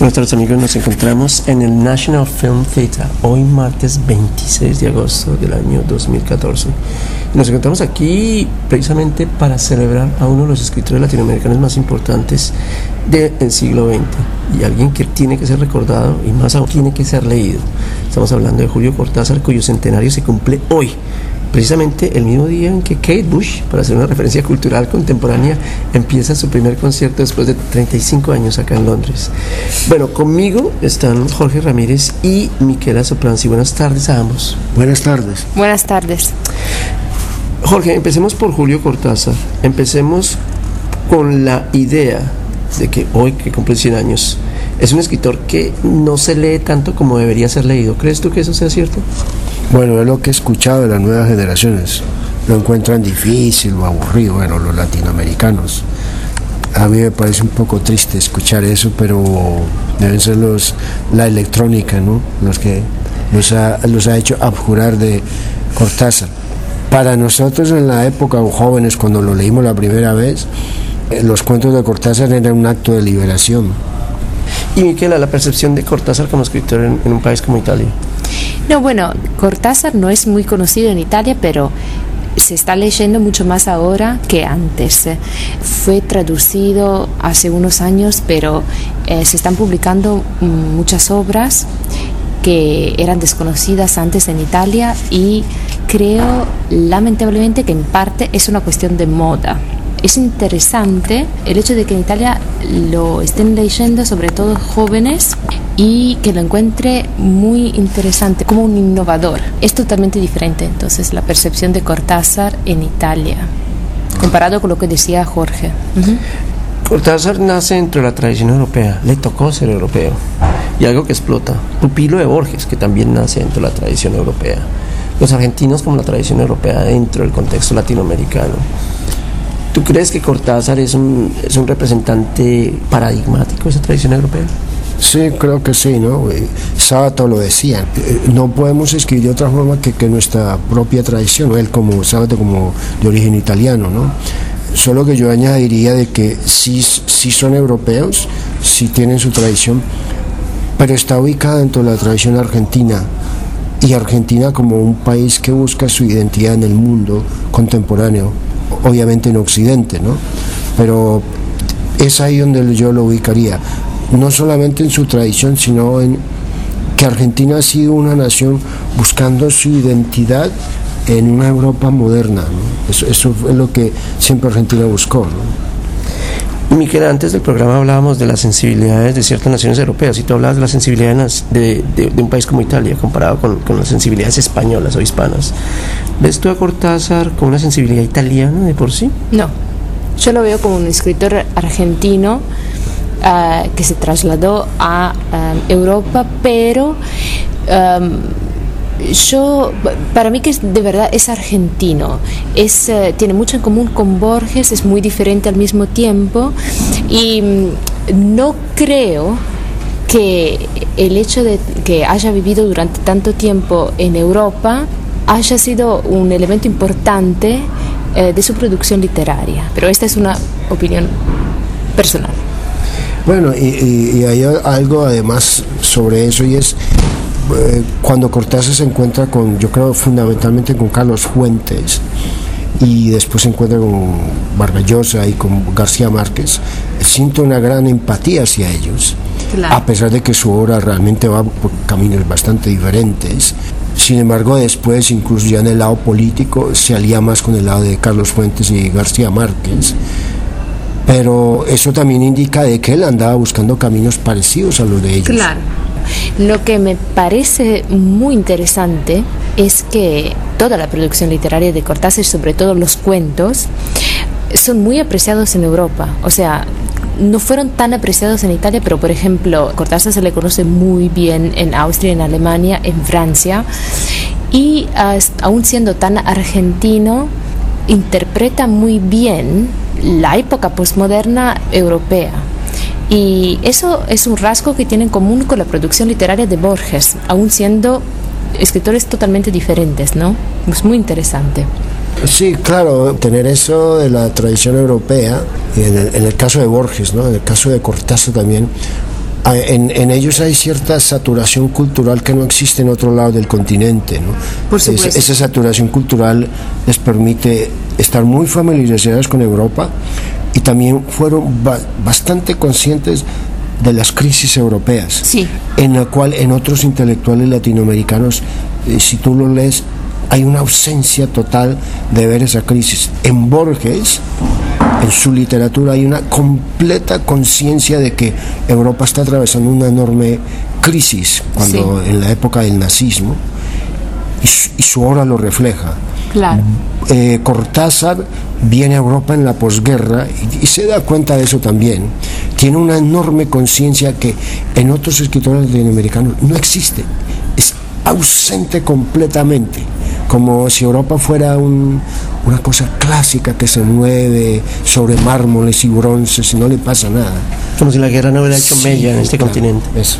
Buenas tardes amigos, nos encontramos en el National Film Theatre, hoy martes 26 de agosto del año 2014. Nos encontramos aquí precisamente para celebrar a uno de los escritores latinoamericanos más importantes del siglo XX y alguien que tiene que ser recordado y más aún tiene que ser leído. Estamos hablando de Julio Cortázar, cuyo centenario se cumple hoy, precisamente el mismo día en que Kate Bush, para hacer una referencia cultural contemporánea, empieza su primer concierto después de 35 años acá en Londres. Bueno, conmigo están Jorge Ramírez y Miquela Sopranzi. Buenas tardes a ambos. Buenas tardes. Buenas tardes. Jorge, empecemos por Julio Cortázar. Empecemos con la idea de que hoy, que cumple 100 años, es un escritor que no se lee tanto como debería ser leído. ¿Crees tú que eso sea cierto? Bueno, es lo que he escuchado de las nuevas generaciones. Lo encuentran difícil o aburrido, bueno, los latinoamericanos. A mí me parece un poco triste escuchar eso, pero deben ser la electrónica, ¿no? Los que los ha hecho abjurar de Cortázar. Para nosotros en la época, jóvenes, cuando lo leímos la primera vez, los cuentos de Cortázar eran un acto de liberación. Y Miquela, la percepción de Cortázar como escritor en un país como Italia. No, bueno, Cortázar no es muy conocido en Italia, pero se está leyendo mucho más ahora que antes. Fue traducido hace unos años, pero se están publicando muchas obras que eran desconocidas antes en Italia y creo lamentablemente que en parte es una cuestión de moda. Es interesante el hecho de que en Italia lo estén leyendo sobre todo jóvenes y que lo encuentre muy interesante, como un innovador. Es totalmente diferente entonces la percepción de Cortázar en Italia, comparado con lo que decía Jorge. Cortázar nace dentro de la tradición europea, le tocó ser europeo, y algo que explota, pupilo de Borges, que también nace dentro de la tradición europea, los argentinos como la tradición europea dentro del contexto latinoamericano. ¿Tú crees que Cortázar es un representante paradigmático de esa tradición europea? Sí, creo que sí, ¿no? Sábato lo decía, no podemos escribir de otra forma que nuestra propia tradición, él como Sábato como de origen italiano, ¿no? Solo que yo añadiría de que sí son europeos, sí tienen su tradición, pero está ubicada dentro de la tradición argentina, y Argentina como un país que busca su identidad en el mundo contemporáneo, obviamente en Occidente, ¿no? Pero es ahí donde yo lo ubicaría, no solamente en su tradición, sino en que Argentina ha sido una nación buscando su identidad en una Europa moderna, ¿no? Eso es lo que siempre Argentina buscó, ¿no? Miquel, antes del programa hablábamos de las sensibilidades de ciertas naciones europeas y tú hablabas de las sensibilidades de un país como Italia comparado con las sensibilidades españolas o hispanas. ¿Ves tú a Cortázar con una sensibilidad italiana de por sí? No, yo lo veo como un escritor argentino que se trasladó a Europa, pero para mí que de verdad es argentino, tiene mucho en común con Borges, es muy diferente al mismo tiempo y no creo que el hecho de que haya vivido durante tanto tiempo en Europa haya sido un elemento importante de su producción literaria, pero esta es una opinión personal. Bueno, y hay algo además sobre eso, y es cuando Cortázar se encuentra yo creo fundamentalmente con Carlos Fuentes y después se encuentra con Vargas Llosa y con García Márquez, siento una gran empatía hacia ellos, claro, a pesar de que su obra realmente va por caminos bastante diferentes. Sin embargo, después, incluso ya en el lado político, se alía más con el lado de Carlos Fuentes y García Márquez. Pero eso también indica de que él andaba buscando caminos parecidos a los de ellos. Claro. Lo que me parece muy interesante es que toda la producción literaria de Cortázar, sobre todo los cuentos, son muy apreciados en Europa. O sea, no fueron tan apreciados en Italia, pero por ejemplo, Cortázar se le conoce muy bien en Austria, en Alemania, en Francia, y aún siendo tan argentino, interpreta muy bien la época postmoderna europea. Y eso es un rasgo que tiene en común con la producción literaria de Borges, aún siendo escritores totalmente diferentes, ¿no? Es muy interesante. Sí, claro, tener eso de la tradición europea, en el caso de Borges, ¿no? En el caso de Cortázar también, En ellos hay cierta saturación cultural que no existe en otro lado del continente, ¿no? Por supuesto. Esa saturación cultural les permite estar muy familiarizados con Europa y también fueron bastante conscientes de las crisis europeas, sí, en la cual en otros intelectuales latinoamericanos, si tú lo lees, hay una ausencia total de ver esa crisis. En Borges, en su literatura, hay una completa conciencia de que Europa está atravesando una enorme crisis cuando en la época del nazismo, y su obra lo refleja. Claro. Cortázar viene a Europa en la posguerra y se da cuenta de eso también. Tiene una enorme conciencia que en otros escritores latinoamericanos no existe, es ausente completamente, como si Europa fuera una cosa clásica que se mueve sobre mármoles y bronces y no le pasa nada. Como si la guerra no hubiera hecho mella en este continente. Eso.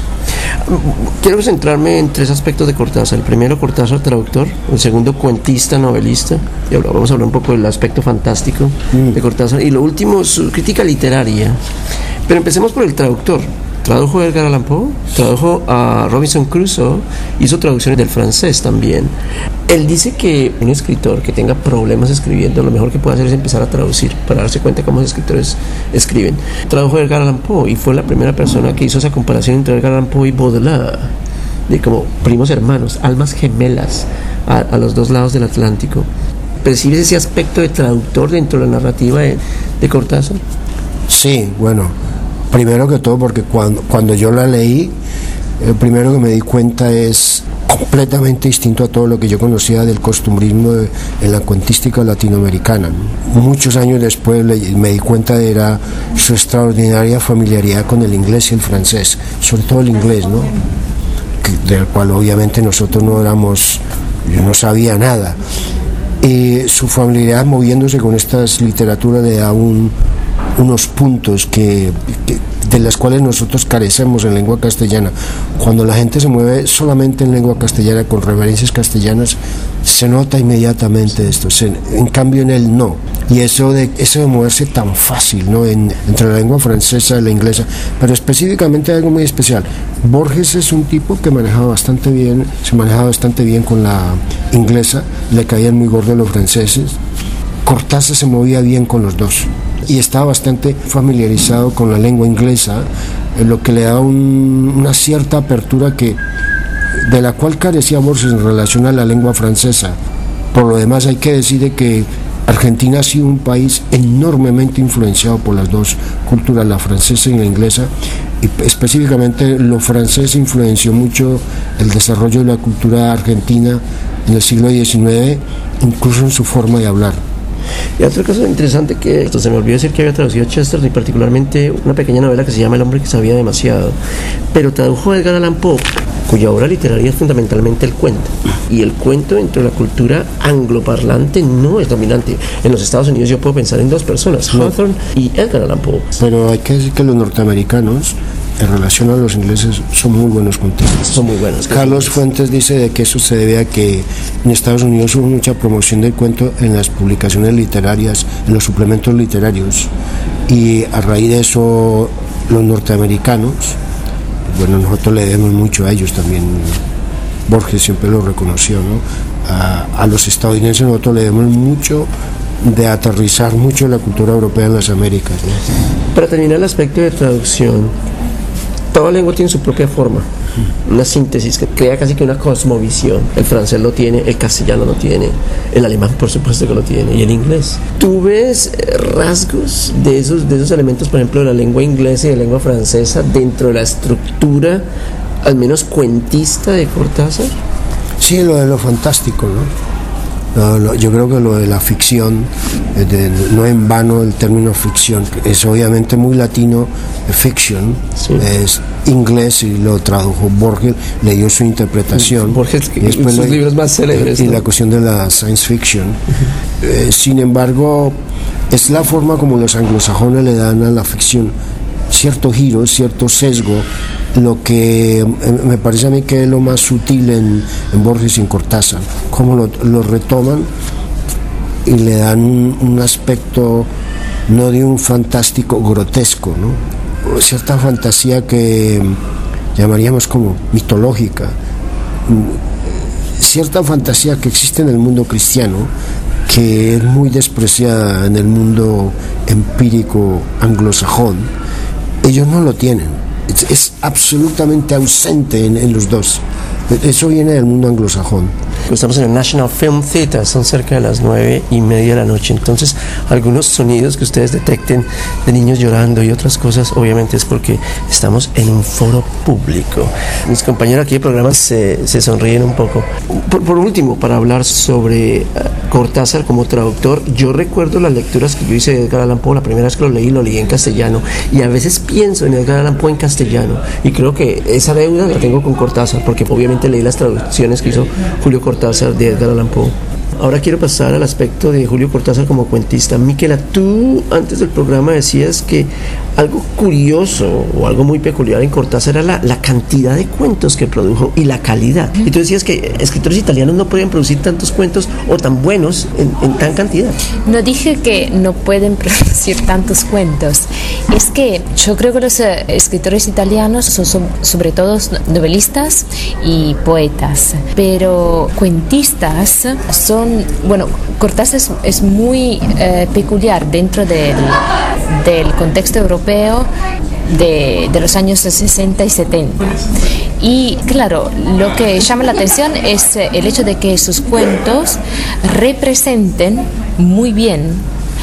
Quiero centrarme en 3 aspectos de Cortázar. El primero, Cortázar traductor. El segundo, cuentista, novelista. Y vamos a hablar un poco del aspecto fantástico de Cortázar. Y lo último, su crítica literaria. Pero empecemos por el traductor. Tradujo a Edgar Allan Poe, tradujo a Robinson Crusoe, hizo traducciones del francés también. Él dice que un escritor que tenga problemas escribiendo, lo mejor que puede hacer es empezar a traducir para darse cuenta cómo los escritores escriben. Tradujo a Edgar Allan Poe y fue la primera persona que hizo esa comparación entre Edgar Allan Poe y Baudelaire, de como primos hermanos, almas gemelas a los dos lados del Atlántico. ¿Percibes ese aspecto de traductor dentro de la narrativa de Cortázar? Sí, bueno, primero que todo porque cuando yo la leí, el primero que me di cuenta es completamente distinto a todo lo que yo conocía del costumbrismo en la cuentística latinoamericana. Muchos años después me di cuenta de su extraordinaria familiaridad con el inglés y el francés, sobre todo el inglés, ¿no? Del cual obviamente nosotros yo no sabía nada. Y su familiaridad moviéndose con estas literaturas le da unos puntos de las cuales nosotros carecemos en lengua castellana. Cuando la gente se mueve solamente en lengua castellana con referencias castellanas, se nota inmediatamente esto. En cambio en él no. Y eso de moverse tan fácil, ¿no? Entre la lengua francesa y la inglesa. Pero específicamente algo muy especial. Borges es un tipo que se manejaba bastante bien con la inglesa, le caían muy gordos los franceses. Cortázar se movía bien con los dos y estaba bastante familiarizado con la lengua inglesa, lo que le da una cierta apertura de la cual carecía Borges en relación a la lengua francesa. Por lo demás hay que decir de que Argentina ha sido un país enormemente influenciado por las dos culturas, la francesa y la inglesa, y específicamente lo francés influenció mucho el desarrollo de la cultura argentina en el siglo XIX, incluso en su forma de hablar. Y otro caso interesante que se me olvidó decir que había traducido Chesterton, y particularmente una pequeña novela que se llama El hombre que sabía demasiado, pero tradujo a Edgar Allan Poe, cuya obra literaria es fundamentalmente el cuento, y el cuento dentro de la cultura angloparlante no es dominante. En los Estados Unidos yo puedo pensar en 2 personas, Hawthorne y Edgar Allan Poe. Pero hay que decir que los norteamericanos, en relación a los ingleses, son muy buenos contistas. Son muy buenos. Carlos Fuentes dice de que eso se debe a que en Estados Unidos hubo mucha promoción del cuento en las publicaciones literarias, en los suplementos literarios, y a raíz de eso los norteamericanos, bueno, nosotros le debemos mucho a ellos también. Borges siempre lo reconoció, ¿no? A los estadounidenses nosotros le debemos mucho de aterrizar mucho la cultura europea en las Américas, ¿no? Para terminar el aspecto de traducción, toda lengua tiene su propia forma, una síntesis que crea casi que una cosmovisión. El francés lo tiene, el castellano lo tiene, el alemán por supuesto que lo tiene, y el inglés. ¿Tú ves rasgos de esos elementos, por ejemplo, de la lengua inglesa y de la lengua francesa dentro de la estructura, al menos cuentista, de Cortázar? Sí, lo de lo fantástico, ¿no? Yo creo que lo de la ficción, no en vano el término ficción, es obviamente muy latino, fiction, sí. Es inglés y lo tradujo Borges, le dio su interpretación. Borges, y después sus libros más célebres. Y ¿no? La cuestión de la science fiction. Sin embargo, es la forma como los anglosajones le dan a la ficción cierto giro, cierto sesgo, lo que me parece a mí que es lo más sutil en Borges y en Cortázar, cómo lo retoman y le dan un aspecto no de un fantástico grotesco, ¿no? cierta fantasía que llamaríamos como mitológica, cierta fantasía que existe en el mundo cristiano, que es muy despreciada en el mundo empírico anglosajón. Ellos no lo tienen, es absolutamente ausente en los dos. Eso viene del mundo anglosajón. Estamos en el National Film Theater, son cerca de las 9:30 de la noche, entonces algunos sonidos que ustedes detecten de niños llorando y otras cosas, obviamente es porque estamos en un foro público. Mis compañeros aquí de programa se sonríen un poco. Por último, para hablar sobre Cortázar como traductor, yo recuerdo las lecturas que yo hice de Edgar Allan Poe. La primera vez que lo leí en castellano, y a veces pienso en Edgar Allan Poe en castellano, y creo que esa deuda la tengo con Cortázar, porque obviamente leí las traducciones que hizo Julio Cortázar de Edgar Allan Poe. Ahora quiero pasar al aspecto de Julio Cortázar como cuentista. Miquela, tú antes del programa decías que algo curioso o algo muy peculiar en Cortázar era la cantidad de cuentos que produjo y la calidad. Y tú decías que escritores italianos no podían producir tantos cuentos o tan buenos en tan cantidad. No dije que no pueden producir tantos cuentos. Es que yo creo que los escritores italianos son sobre todo novelistas y poetas, pero cuentistas son... Bueno, Cortázar es muy peculiar dentro del contexto europeo de los años 60 y 70. Y claro, lo que llama la atención es el hecho de que sus cuentos representen muy bien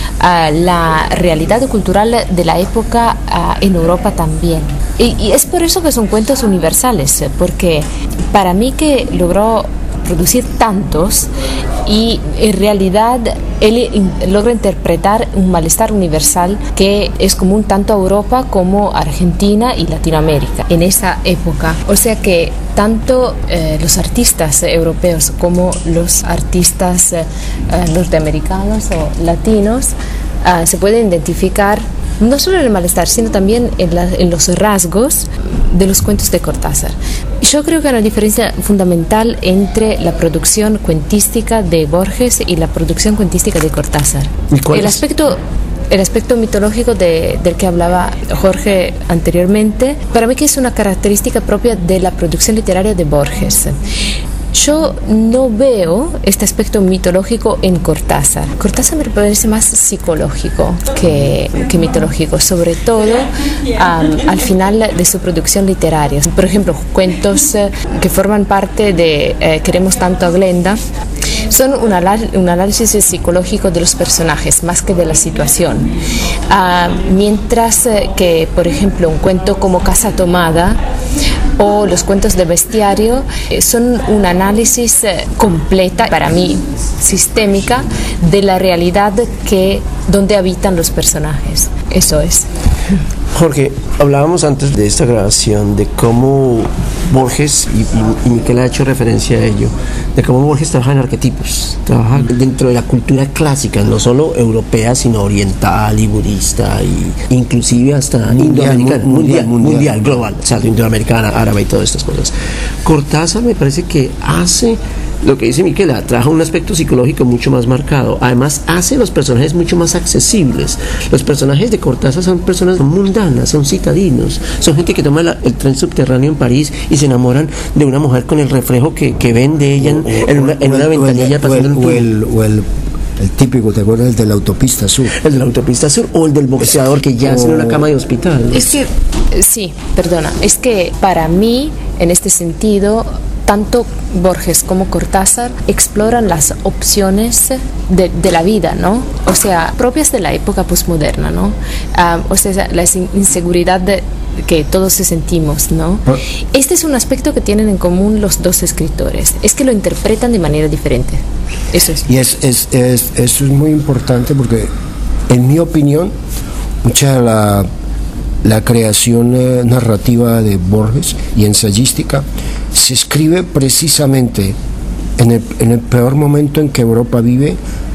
la realidad cultural de la época en Europa también. Y es por eso que son cuentos universales, porque para mí que logró producir tantos, y en realidad él logra interpretar un malestar universal que es común tanto a Europa como a Argentina y Latinoamérica en esa época. O sea que tanto los artistas europeos como los artistas norteamericanos o latinos se pueden identificar no solo en el malestar, sino también en los rasgos de los cuentos de Cortázar. Yo creo que hay una diferencia fundamental entre la producción cuentística de Borges y la producción cuentística de Cortázar. El aspecto mitológico del que hablaba Jorge anteriormente, para mí que es una característica propia de la producción literaria de Borges. Yo no veo este aspecto mitológico en Cortázar. Cortázar me parece más psicológico que mitológico, sobre todo al final de su producción literaria. Por ejemplo, cuentos que forman parte de Queremos tanto a Glenda son un análisis psicológico de los personajes más que de la situación. Mientras que, por ejemplo, un cuento como Casa Tomada o los cuentos de Bestiario son un análisis completa, para mí sistémica, de la realidad donde habitan los personajes. Eso es. Jorge, hablábamos antes de esta grabación de cómo Borges, y Miquel ha hecho referencia a ello, de cómo Borges trabaja en arquetipos, trabaja dentro de la cultura clásica, no solo europea, sino oriental y budista, y inclusive hasta indoamericana, mundial, global, o sea, indoamericana, árabe y todas estas cosas. Cortázar me parece que hace lo que dice Miquela, trabaja un aspecto psicológico mucho más marcado. Además, hace los personajes mucho más accesibles. Los personajes de Cortázar son personas mundanas, son citadinos, son gente que toma el tren subterráneo en París y se enamoran de una mujer con el reflejo que ven de ella en una ventanilla pasando el típico, ¿te acuerdas? El de la autopista sur. El de la autopista sur o el del boxeador que yace en una cama de hospital. Es que, sí, perdona, es que para mí, en este sentido, tanto Borges como Cortázar exploran las opciones de la vida, ¿no? O sea, propias de la época posmoderna, ¿no? O sea, la inseguridad que todos sentimos, ¿no? Este es un aspecto que tienen en común los dos escritores, es que lo interpretan de manera diferente. Eso es. Y eso es muy importante porque, en mi opinión, mucha de la creación narrativa de Borges y ensayística se escribe precisamente en el peor momento en que Europa vive,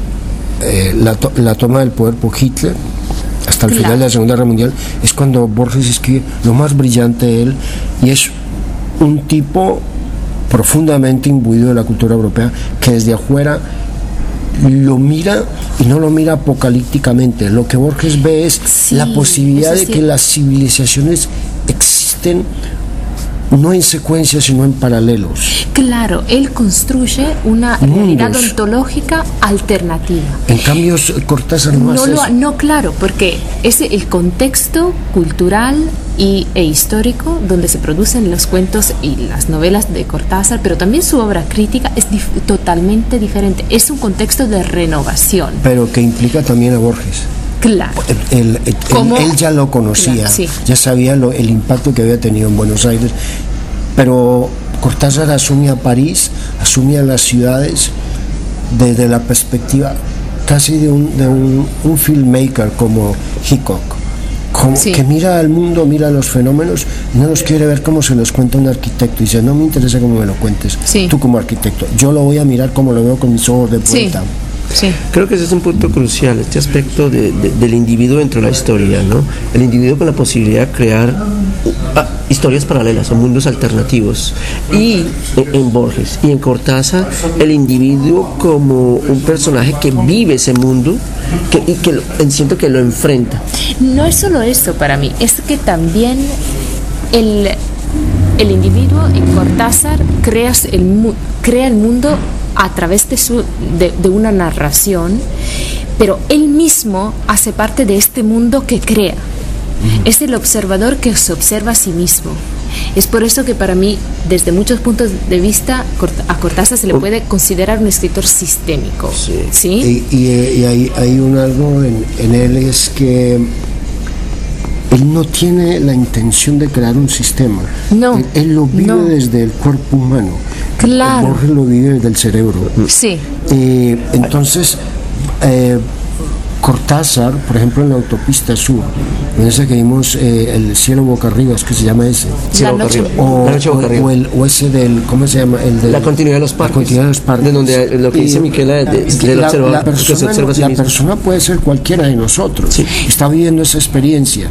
la toma del poder por Hitler hasta el final de la Segunda Guerra Mundial. Es cuando Borges escribe lo más brillante de él, y es un tipo profundamente imbuido de la cultura europea que desde afuera lo mira y no lo mira apocalípticamente. Lo que Borges ve es la posibilidad de que las civilizaciones existen no en secuencia sino en paralelos. Claro, él construye una realidad ontológica alternativa. En cambio, Cortázar no hace eso. No, claro, porque es el contexto cultural e histórico donde se producen los cuentos y las novelas de Cortázar, pero también su obra crítica es totalmente diferente. Es un contexto de renovación. Pero que implica también a Borges. Claro. Él ya lo conocía, claro, sí. Ya sabía el impacto que había tenido en Buenos Aires, pero Cortázar asume a París, asume a las ciudades desde la perspectiva casi de un filmmaker como Hitchcock, que mira al mundo, mira los fenómenos y no los quiere ver como se los cuenta un arquitecto. Y dice, no me interesa cómo me lo cuentes, tú como arquitecto, yo lo voy a mirar como lo veo con mis ojos de poeta. Sí. Creo que ese es un punto crucial, este aspecto del individuo dentro de la historia, ¿no? El individuo con la posibilidad de crear historias paralelas o mundos alternativos. Y en Borges y en Cortázar, el individuo como un personaje que vive ese mundo y que siento que lo enfrenta. No es solo eso para mí, es que también el individuo en Cortázar crea el mundo a través de una narración, pero él mismo hace parte de este mundo que crea. Es el observador que se observa a sí mismo. Es por eso que para mí, desde muchos puntos de vista, a Cortázar se le puede considerar un escritor sistémico. ¿Sí? Y hay algo en él, es que él no tiene la intención de crear un sistema. No. Él lo vive desde el cuerpo humano. Claro. Borges lo vive desde el cerebro. Sí. Entonces, Cortázar, por ejemplo, en la Autopista Sur, en ese que vimos el cielo boca arriba, es que se llama ese. La noche boca arriba. O ese del, ¿cómo se llama? El de la continuidad de los parques. La continuidad de los parques. De donde lo que dice Miquela del observador. La persona puede ser cualquiera de nosotros. Sí. Está viviendo esa experiencia,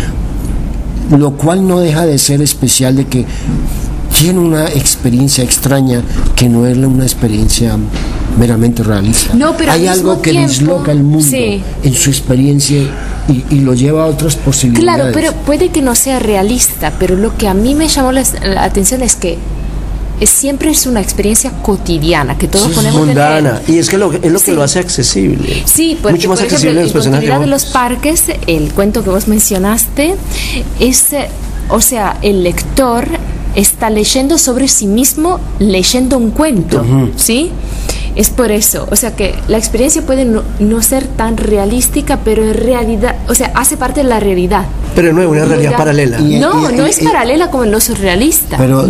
¿no? Lo cual no deja de ser especial, de que tiene una experiencia extraña que no es una experiencia meramente realista. No, pero hay algo que disloca el mundo en su experiencia y lo lleva a otras posibilidades. Claro, pero puede que no sea realista, pero lo que a mí me llamó la atención es que siempre es una experiencia cotidiana que todos ponemos mundana, y es lo que lo hace accesible. Sí, porque mucho más por accesible ejemplo, en Continuidad de los Parques, el cuento que vos mencionaste es, o sea, el lector está leyendo sobre sí mismo, leyendo un cuento, ¿sí? Es por eso, o sea que la experiencia puede no ser tan realística, pero en realidad, o sea, hace parte de la realidad. Pero no es una realidad paralela. No es paralela como en los surrealistas. Pero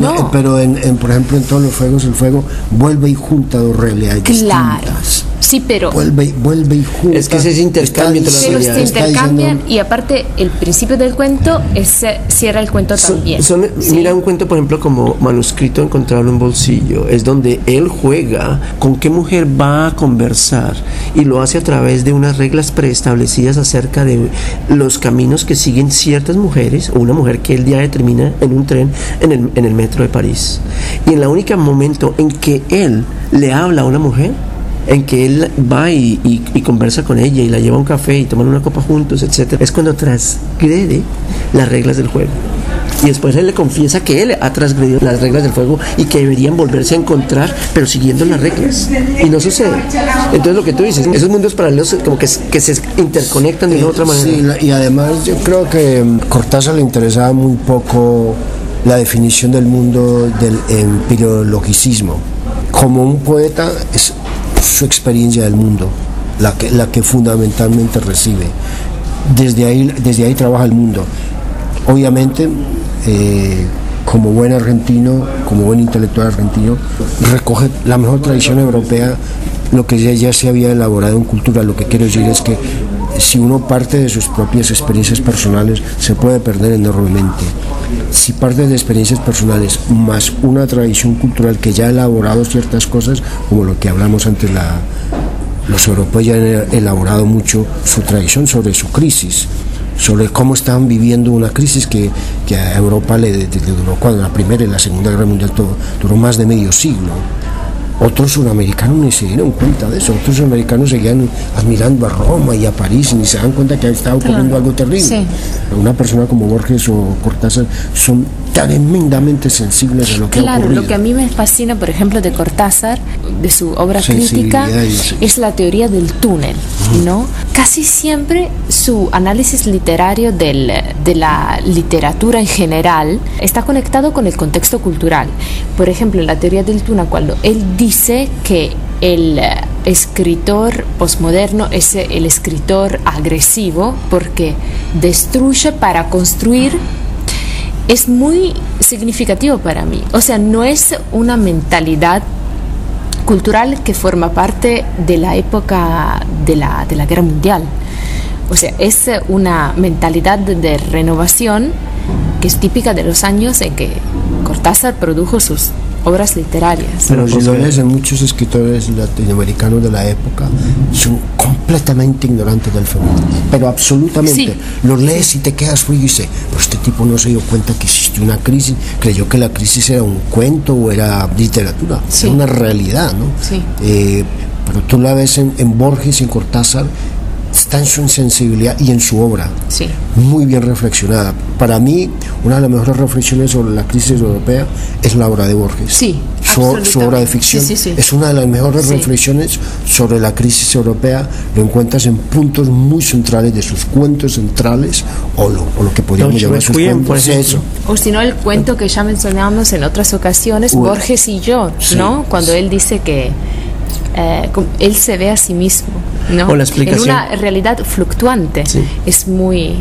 por ejemplo, en Todos los Fuegos, el fuego vuelve y junta dos realidades distintas. Sí, pero vuelve y junta. Es que ese intercambio entre las realidades. Pero se intercambian y aparte el principio del cuento cierra el cuento también. Mira un cuento, por ejemplo, como Manuscrito encontrado en un bolsillo, es donde él juega con qué mujer va a conversar y lo hace a través de unas reglas preestablecidas acerca de los caminos que siguen ciertas mujeres, o una mujer que él ya determina en un tren en el metro de París. Y en la única momento en que él le habla a una mujer, en que él va y conversa con ella y la lleva a un café y toman una copa juntos, etcétera, es cuando transgrede las reglas del juego. Y después él le confiesa que él ha transgredido las reglas del juego y que deberían volverse a encontrar, pero siguiendo las reglas. Y no sucede. Entonces, lo que tú dices, esos mundos paralelos como que se interconectan de una otra manera. Sí, y además yo creo que Cortázar le interesaba muy poco la definición del mundo del empirologicismo. Como un poeta, es su experiencia del mundo la que fundamentalmente recibe. Desde ahí trabaja el mundo. Obviamente, como buen argentino, como buen intelectual argentino, recoge la mejor tradición europea, lo que ya se había elaborado en cultura. Lo que quiero decir es que si uno parte de sus propias experiencias personales, se puede perder enormemente. Si parte de experiencias personales más una tradición cultural que ya ha elaborado ciertas cosas, como lo que hablamos antes, los europeos ya han elaborado mucho su tradición sobre su crisis, sobre cómo estaban viviendo una crisis que a Europa le duró, cuando la Primera y la Segunda Guerra Mundial duró más de medio siglo. Otros sudamericanos ni se dieron cuenta de eso. Otros sudamericanos seguían admirando a Roma y a París y ni se dan cuenta que estaba ocurriendo algo terrible. Sí. Una persona como Borges o Cortázar son tremendamente sensibles a lo que ha Claro, ocurrido. lo que a mí me fascina, por ejemplo, de Cortázar, de su obra crítica, es la teoría del túnel, ¿no? Casi siempre su análisis literario de la literatura en general está conectado con el contexto cultural. Por ejemplo, en la teoría del túnel, cuando él dice que el escritor posmoderno es el escritor agresivo porque destruye para construir, es muy significativo para mí. O sea, no es una mentalidad cultural que forma parte de la época de la Guerra Mundial. O sea, es una mentalidad de renovación que es típica de los años en que Cortázar produjo sus obras literarias. Pero si lo ves, en muchos escritores latinoamericanos de la época son completamente ignorantes del fenómeno, pero absolutamente. Sí. Los lees y te quedas frío y dices, pero este tipo no se dio cuenta que existió una crisis, creyó que la crisis era un cuento o era literatura, Sí. era una realidad, ¿no? Sí. Pero tú la ves en Borges y en Cortázar, está en su sensibilidad y en su obra, Sí. muy bien reflexionada. Para mí, una de las mejores reflexiones sobre la crisis europea es la obra de Borges. Sí, su obra de ficción sí. es una de las mejores Sí. reflexiones sobre la crisis europea. Lo encuentras en puntos muy centrales de sus cuentos centrales o lo que podríamos llamar sus cuentos. Eso. O si no, el cuento que ya mencionamos en otras ocasiones, Uy. Borges y yo, Sí. ¿no? Cuando él dice que él se ve a sí mismo, ¿no? O la explicación. En una realidad fluctuante. Sí. Es muy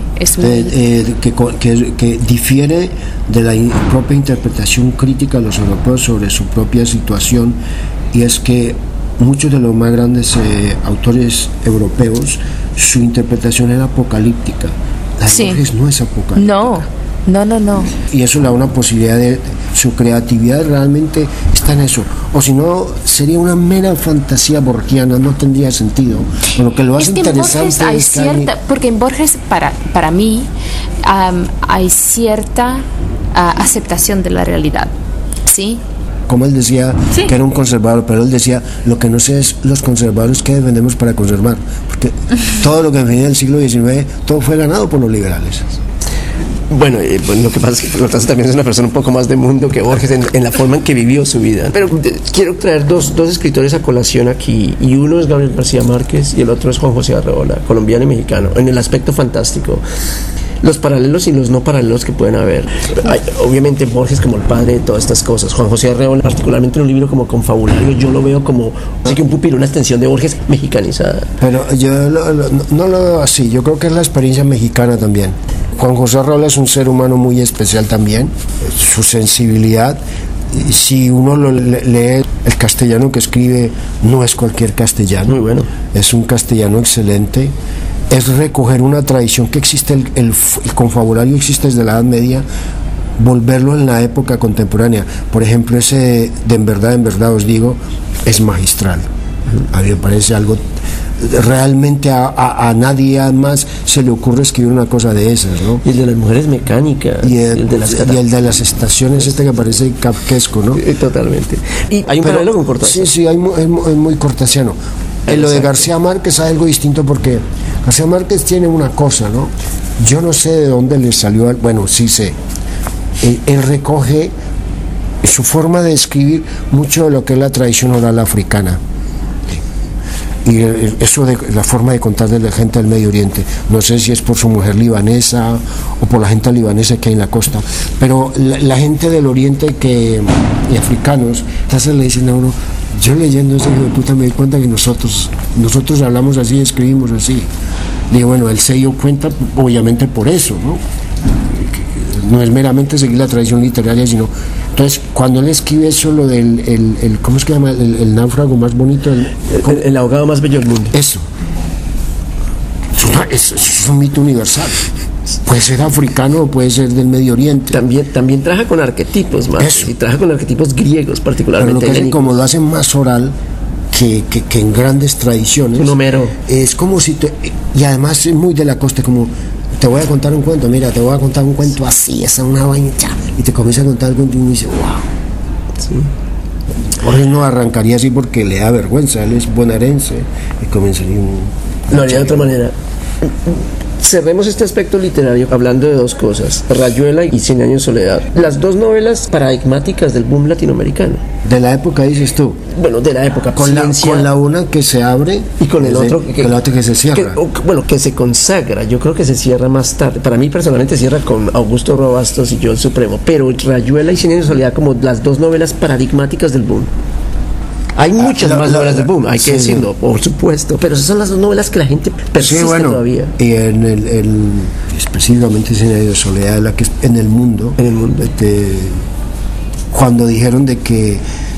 Que difiere de la propia interpretación crítica de los europeos sobre su propia situación, y es que muchos de los más grandes autores europeos, su interpretación era apocalíptica. La de Sí. Borges no es apocalíptica. No. Y eso le da una posibilidad de su creatividad realmente está en eso. O si no, sería una mera fantasía borgiana, no tendría sentido. Pero lo que lo hace Es que en interesante Borges hay es que hay- porque en Borges, para mí, hay cierta aceptación de la realidad, ¿sí? como él decía, Sí. que era un conservador, pero él decía, lo que no sé es los conservadores que defendemos para conservar, porque todo lo que venía del siglo XIX, todo fue ganado por los liberales. Bueno, lo que pasa es que Cortázar también es una persona un poco más de mundo que Borges en la forma en que vivió su vida. Pero quiero traer dos escritores a colación aquí, y uno es Gabriel García Márquez y el otro es Juan José Arreola, colombiano y mexicano, en el aspecto fantástico. Los paralelos y los no paralelos que pueden haber. Obviamente Borges como el padre de todas estas cosas. Juan José Arreola, particularmente en un libro como Confabulario, yo lo veo como así que un pupilo, una extensión de Borges mexicanizada. Pero yo no lo veo así, yo creo que es la experiencia mexicana también. Juan José Arreola es un ser humano muy especial también, su sensibilidad. Si uno lo lee, el castellano que escribe no es cualquier castellano, Muy bueno. es un castellano excelente. Es recoger una tradición que existe, el confabulario existe desde la Edad Media, volverlo en la época contemporánea. Por ejemplo, ese de en verdad os digo, es magistral. A mí me parece algo, realmente a nadie más se le ocurre escribir una cosa de esas, ¿no? Y el de las mujeres mecánicas, Y el de de las estaciones, que parece kafkesco, ¿no? totalmente. Y hay un paralelo con Cortázar. Sí, es muy cortesiano. En lo de García Márquez hay algo distinto, porque García Márquez tiene una cosa, ¿no? Yo no sé de dónde le salió, bueno, sí sé. Él recoge su forma de escribir mucho de lo que es la tradición oral africana. Y eso de la forma de contar de la gente del Medio Oriente, no sé si es por su mujer libanesa o por la gente libanesa que hay en la costa, pero la gente del Oriente y africanos, entonces le dicen a uno, yo leyendo eso, hijo de puta, me di cuenta que nosotros hablamos así, escribimos así. Digo, bueno, él se dio cuenta obviamente por eso, ¿no? No es meramente seguir la tradición literaria, sino... Entonces, cuando él escribe eso, lo del ¿cómo es que se llama? El náufrago más bonito, El ahogado más bello del mundo. eso. Es un mito universal. Puede ser africano o puede ser del Medio Oriente. También trabaja con arquetipos más. Eso. Y trabaja con arquetipos griegos, Pero particularmente. lo que hacen, helénicos. como lo hacen más oral que en grandes tradiciones, Un Homero. es como si y además es muy de la costa, como te voy a contar un cuento, mira, te voy a contar un cuento así, esa es una vaina, y te comienza a contar el cuento y uno dice, wow. Sí. Jorge no arrancaría así porque le da vergüenza, él es bonaerense y comenzaría Lo haría de otra manera. Cerremos este aspecto literario hablando de dos cosas, Rayuela y Cien años de soledad, las dos novelas paradigmáticas del boom latinoamericano. De la época, dices tú. Bueno, de la época. Con la una que se abre y con el otro que se cierra. Que se consagra. Yo creo que se cierra más tarde. Para mí personalmente cierra con Augusto Roa Bastos y Yo el Supremo. Pero Rayuela y Cien años de soledad como las dos novelas paradigmáticas del boom. Hay muchas más novelas del boom, hay que decirlo, por supuesto, pero esas son las dos novelas que la gente persiste todavía. Y específicamente Cien años de soledad, la que en el mundo. Cuando dijeron de que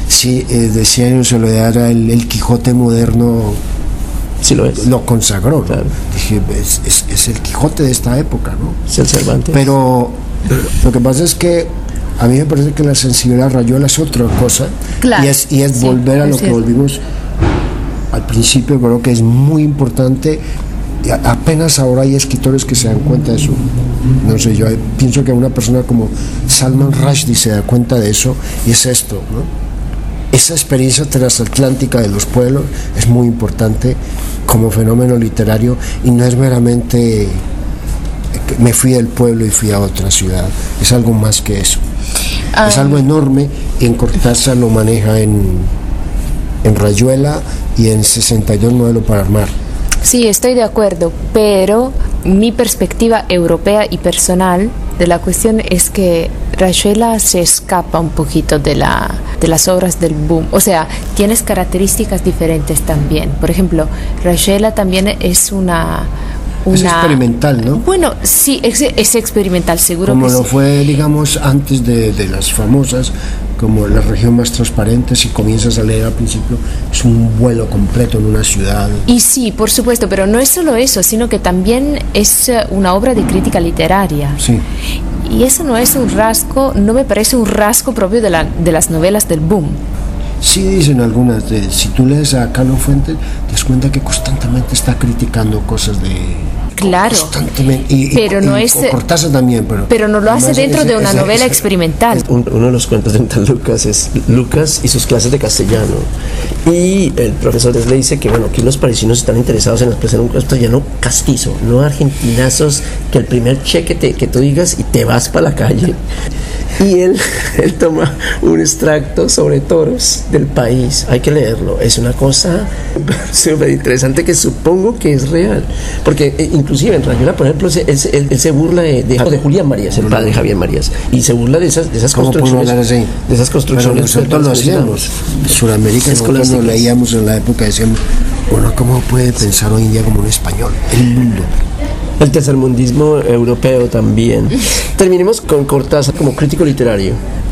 de Cien años de soledad era el Quijote moderno, sí lo es. Lo consagró, ¿no? Claro. Dije, es el Quijote de esta época, ¿no? Es el Cervantes. Pero lo que pasa es que a mí me parece que la sensibilidad Rayuela es otra cosa, claro, y es volver a lo que volvimos al principio. Creo que es muy importante. Apenas ahora hay escritores que se dan cuenta de eso. No sé, yo pienso que una persona como Salman Rushdie se da cuenta de eso, y es esto, ¿no? Esa experiencia transatlántica de los pueblos es muy importante como fenómeno literario, y no es meramente me fui del pueblo y fui a otra ciudad, es algo más que eso. Es algo enorme, y en Cortázar lo maneja en Rayuela y en 62 Modelo para armar. Sí, estoy de acuerdo, pero mi perspectiva europea y personal de la cuestión es que Rayuela se escapa un poquito de las obras del boom. O sea, tienes características diferentes también. Por ejemplo, Rayuela también es es experimental, ¿no? Bueno, sí, es experimental, seguro como que lo fue, digamos, antes de las famosas, como La región más transparente. Si comienzas a leer al principio, es un vuelo completo en una ciudad. Y sí, por supuesto, pero no es solo eso, sino que también es una obra de crítica literaria. Sí. Y eso no es un rasgo, no me parece un rasgo propio de las novelas del boom. Sí, dicen algunas, si tú lees a Carlos Fuentes, te das cuenta que constantemente está criticando cosas de... Claro, pero no es... Cortázar también, pero no lo hace dentro de una novela experimental. Uno de los cuentos de Lucas es Lucas y sus clases de castellano. Y el profesor le dice que, bueno, aquí los parisinos están interesados en expresar un castellano castizo, no argentinazos, que el primer cheque que tú digas y te vas para la calle. Y él toma un extracto sobre toros del país. Hay que leerlo. Es una cosa súper interesante que supongo que es real. Porque inclusive en Rayuela, por ejemplo, él se burla de Julián Marías, el padre de Javier Marías. Y se burla de esas construcciones. De esas construcciones. Nosotros lo hacíamos. En Sudamérica, nosotros lo leíamos en la época, decíamos, bueno, ¿cómo puede pensar hoy en día como un español? El mundo. El tercermundismo europeo también. Terminemos con Cortázar como crítico literario.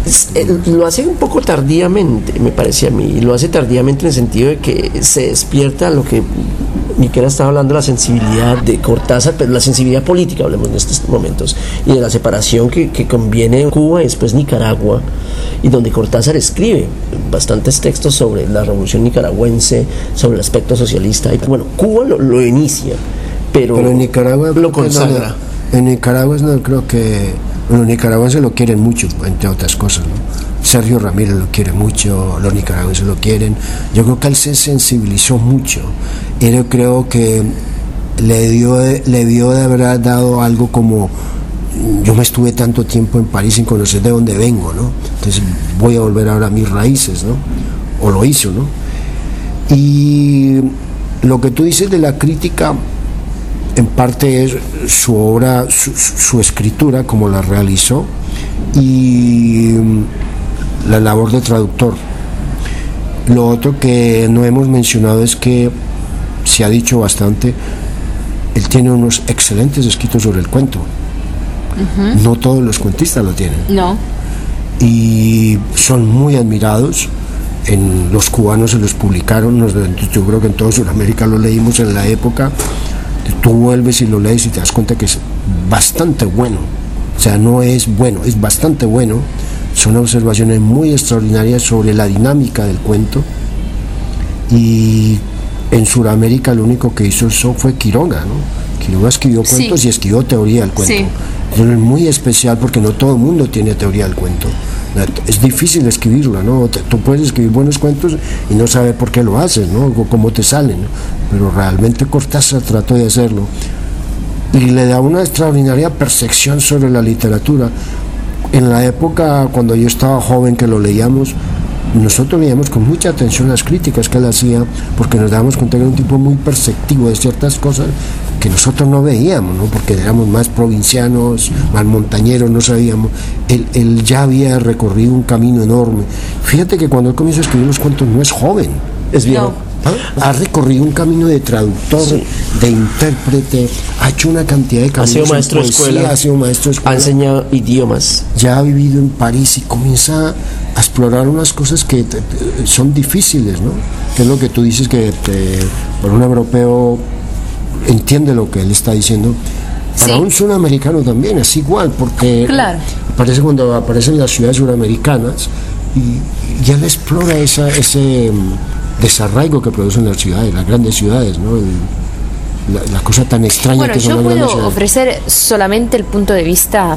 Lo hace un poco tardíamente, me parece a mí. Lo hace tardíamente en el sentido de que se despierta lo que Miquela estaba hablando, la sensibilidad de Cortázar, pero la sensibilidad política, hablemos en estos momentos, y de la separación que conviene Cuba y después Nicaragua, y donde Cortázar escribe bastantes textos sobre la revolución nicaragüense, sobre el aspecto socialista. Y bueno, Cuba lo inicia. Pero en Nicaragua lo consagra. En Nicaragua no creo que... Los nicaragüenses lo quieren mucho, entre otras cosas, ¿no? Sergio Ramírez lo quiere mucho, los nicaragüenses lo quieren. Yo creo que él se sensibilizó mucho. Y yo creo que le dio de haber dado algo como... Yo me estuve tanto tiempo en París sin conocer de dónde vengo, ¿no? Entonces voy a volver ahora a mis raíces, ¿no? O lo hizo, ¿no? Y lo que tú dices de la crítica... En parte es su obra, su escritura, como la realizó, y la labor de traductor. Lo otro que no hemos mencionado es que se ha dicho bastante, él tiene unos excelentes escritos sobre el cuento. Uh-huh. No todos los cuentistas lo tienen. No. Y son muy admirados. En los cubanos se los publicaron, yo creo que en toda Sudamérica lo leímos en la época. Tú vuelves y lo lees y te das cuenta que es bastante bueno. O sea, no es bueno, es bastante bueno. Son observaciones muy extraordinarias sobre la dinámica del cuento. Y en Sudamérica lo único que hizo eso fue Quiroga, ¿no? Quiroga escribió cuentos y escribió teoría del cuento. Sí. Eso es muy especial porque no todo el mundo tiene teoría del cuento. Es difícil escribirla, ¿no? Tú puedes escribir buenos cuentos y no sabes por qué lo haces, ¿no? O cómo te salen, ¿no? Pero realmente Cortázar trató de hacerlo y le da una extraordinaria percepción sobre la literatura. En la época cuando yo estaba joven que lo leíamos, nosotros leíamos con mucha atención las críticas que él hacía, porque nos dábamos cuenta que era un tipo muy perceptivo de ciertas cosas que nosotros no veíamos, ¿no? Porque éramos más provincianos, más montañeros, no sabíamos. Él ya había recorrido un camino enorme. Fíjate que cuando él comienza a escribir los cuentos no es joven, es viejo. Ha recorrido un camino de traductor, sí, de intérprete, ha hecho una cantidad de caminos. Ha sido maestro de escuela, ha enseñado idiomas. Ya ha vivido en París y comienza a explorar unas cosas que son difíciles, ¿no? Que es lo que tú dices, que por un europeo entiende lo que él está diciendo. Para un sudamericano también es igual, porque claro, aparece cuando aparecen las ciudades suramericanas y él explora ese desarraigo que producen las ciudades, las grandes ciudades, ¿no? La cosa tan extraña que son las grandes ciudades. Yo puedo ofrecer solamente el punto de vista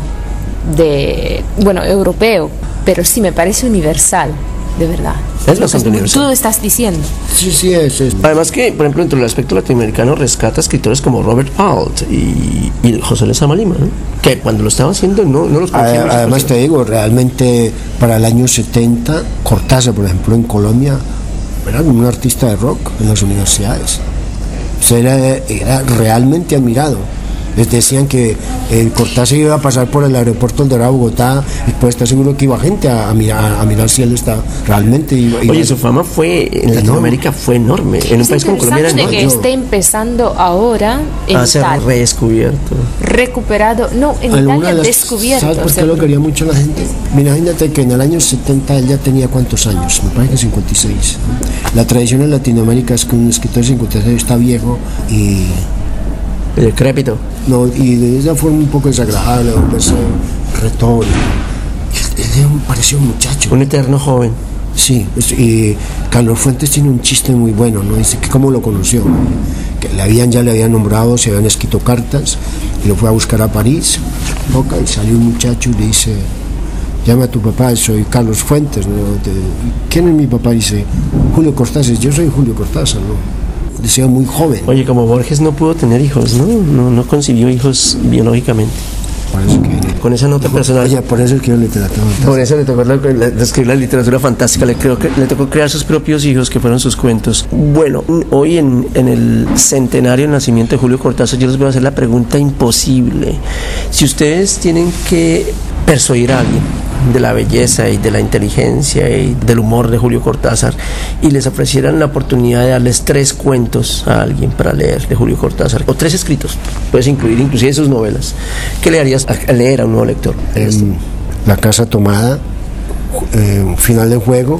europeo, pero sí me parece universal, de verdad. Es bastante universal. Tú lo estás diciendo. Sí, es. Además que, por ejemplo, dentro del aspecto latinoamericano rescata escritores como Robert Alt y José Lezama Lima, ¿no? Que cuando lo estaba haciendo no los conocía. Además te digo, realmente para el año 70, Cortázar, por ejemplo, en Colombia, era un artista de rock en las universidades. O sea, era realmente admirado. Les decían que Cortázar iba a pasar por el aeropuerto de Bogotá y pues está seguro que iba gente a mirar si él está realmente. Oye, su fama en Latinoamérica fue enorme. En un país como Colombia era enorme. Que esté empezando ahora a ser redescubierto. Recuperado, no, en Italia descubierto. ¿Sabes por qué lo quería mucho la gente? Mira, imagínate que en el año 70 él ya tenía ¿cuántos años? Me parece que 56. La tradición en Latinoamérica es que un escritor de 56 está viejo y decrépito. No, y de esa forma un poco desagradable, pues, retórico. Él parecía un muchacho. Un eterno joven. Sí, y Carlos Fuentes tiene un chiste muy bueno, ¿no? Dice que cómo lo conoció, que ya le habían nombrado, se habían escrito cartas, y lo fue a buscar a París, toca, y salió un muchacho y le dice: llama a tu papá, soy Carlos Fuentes, ¿no? ¿Quién es mi papá? Dice: Julio Cortázar. Yo soy Julio Cortázar, ¿no? Decía muy joven. Oye, como Borges no pudo tener hijos, no concibió hijos biológicamente. Con esa nota personal. Ella, por eso escribió literatura fantástica. Por eso le tocó escribir la literatura fantástica. Le tocó crear sus propios hijos, que fueron sus cuentos. Bueno, hoy en el centenario del nacimiento de Julio Cortázar, yo les voy a hacer la pregunta imposible. Si ustedes tienen que persuadir a alguien de la belleza y de la inteligencia y del humor de Julio Cortázar y les ofrecieran la oportunidad de darles 3 cuentos a alguien para leer de Julio Cortázar, o 3 escritos, puedes incluir inclusive sus novelas, ¿qué le harías a leer a un nuevo lector? La casa tomada, Final del Juego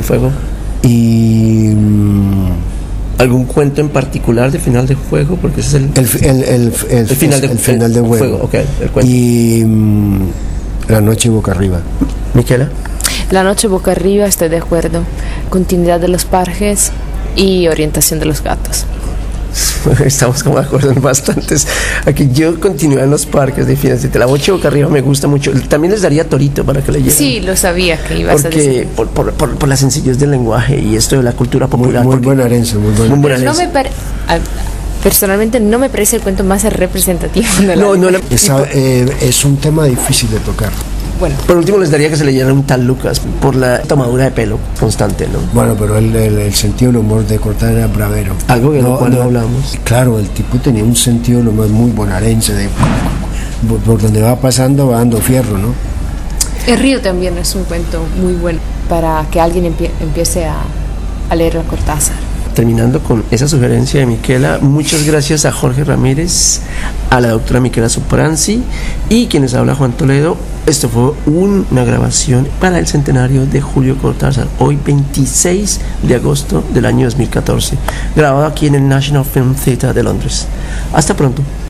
y ¿algún cuento en particular de Final del Juego? Porque ese es el final del juego. Okay, el cuento. Y La noche boca arriba. ¿Miquela? La noche boca arriba, estoy de acuerdo. Continuidad de los parjes y orientación de los gatos. Estamos como de acuerdo en bastantes. Aquí yo continuidad en los parques, fíjense. La noche boca arriba me gusta mucho. También les daría Torito para que leyeran. Sí, lo sabía que ibas a decir. Por la sencillez del lenguaje y esto de la cultura popular. Muy buena herencia, muy buena. No me personalmente no me parece el cuento más representativo de la es un tema difícil de tocar. Bueno. Por último les daría que se leyeran un tal Lucas por la tomadura de pelo constante, ¿no? Bueno, pero el sentido del humor de Cortázar era bravero. Algo de lo cual no hablamos. Claro, el tipo tenía un sentido del humor muy bonaerense, por donde va pasando va dando fierro, ¿no? El río también es un cuento muy bueno para que alguien empiece a leer a Cortázar. Terminando con esa sugerencia de Miquela, muchas gracias a Jorge Ramírez, a la doctora Miquela Supranzi y quienes habla Juan Toledo. Esto fue una grabación para el centenario de Julio Cortázar, hoy 26 de agosto del año 2014, grabado aquí en el National Film Theatre de Londres. Hasta pronto.